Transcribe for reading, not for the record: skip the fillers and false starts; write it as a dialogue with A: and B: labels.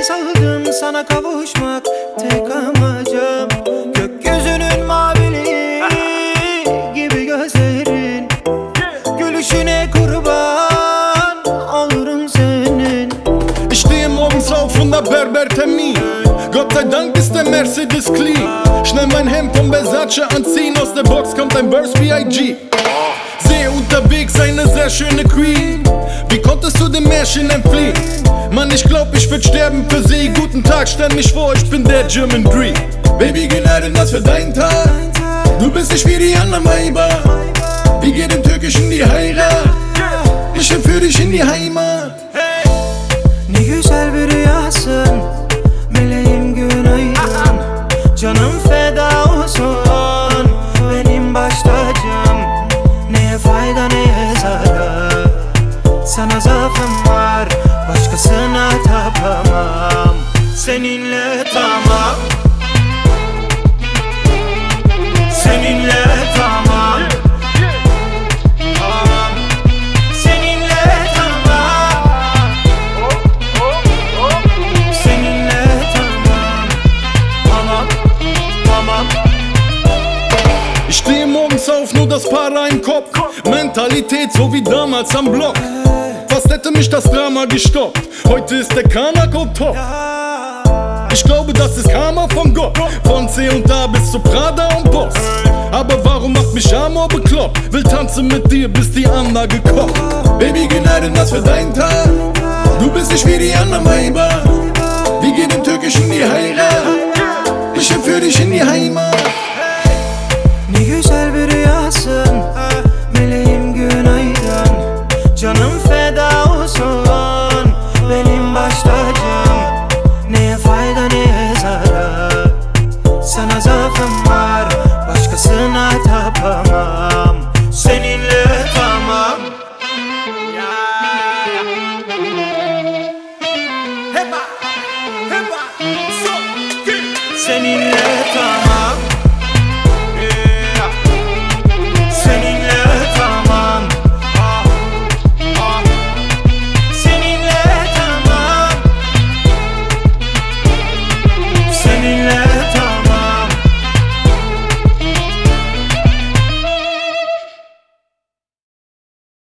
A: saldım sana kavuşmak tek amacım. Gökyüzünün maviliği gibi gözlerin, gülüşüne kurban olurum senin.
B: Ich stehe morgens auf und hab Berbertermin. Gott sei Dank ist der Mercedes clean. Schnell mein Hemd von Versace anziehen, aus der Box kommt ein Burst B.I.G. Sehe unterwegs eine sehr schöne Queen. Wie konntest du dem Märchen entfliehen? Mann, ich glaub, ich würd sterben für sie. Guten Tag, stell mich vor, ich bin der German Dream. Baby, Gnade, das für deinen Tag. Du bist nicht wie die anderen Weiber. Wir gehen im Türkischen die Heirat. Ich entführ dich in die Heimat.
A: Ne güzel bir rüyasın, meleğim günaydın. Canım feda olsun, benim baş tacım. Neye fayda neye zarar, sana zaafım var, başkasına tapamam. Seninle tamam, seninle tamam, tamam. Seninle tamam, seninle tamam, tamam, tamam.
B: Ich stehe morgens auf, nur das Para im Kopf. Mentalität so wie damals am Block. Fast hätte mich das Drama gestoppt. Heute ist der Kanako top. Ich glaube, das ist Karma von Gott. Von C und A bis zu Prada und Boss. Aber warum macht mich Amor bekloppt? Will tanzen mit dir, bis die Anlage kocht. Baby, Gnade, das für deinen Tag. Du bist nicht wie die anderen Weiber. Wir gehen im Türkischen die Heirat. Ich entführ dich in die Heimat.